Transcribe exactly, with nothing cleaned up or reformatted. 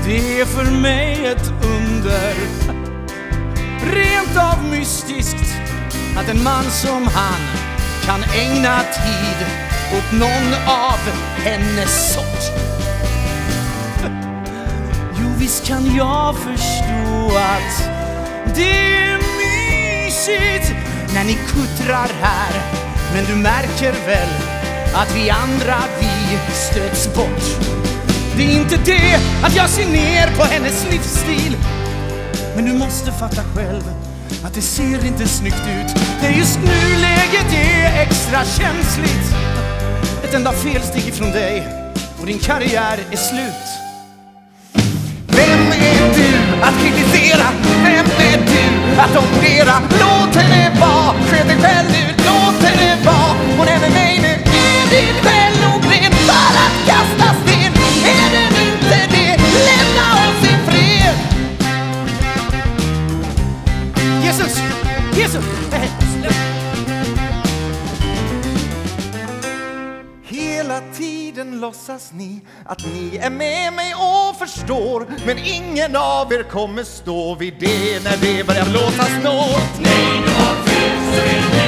Det är för mig ett under, rent av mystiskt, att en man som han kan ägna tid åt någon av hennes sort. Jo, visst kan jag förstå att det är mysigt när ni kuttrar här, men du märker väl att vi andra, vi stöts bort. Det är inte det att jag ser ner på hennes livsstil, men du måste fatta själv att det ser inte snyggt ut. Det är just nu läget är extra känsligt. Ett enda felsteg ifrån dig och din karriär är slut. Vem är du att kritisera? Vem är du att operera? Låt henne vara, sköt dig själv ut. Låt henne vara, hon är med mig nu. Är din själ ogren för att kasta sten? Är den inte det? Lämna oss i fred. Jesus! Jesus! Hela tiden låtsas ni att ni är med mig och förstår, men ingen av er kommer stå vid det när det börjar blåsa snålt. Nej, du har fel, så är det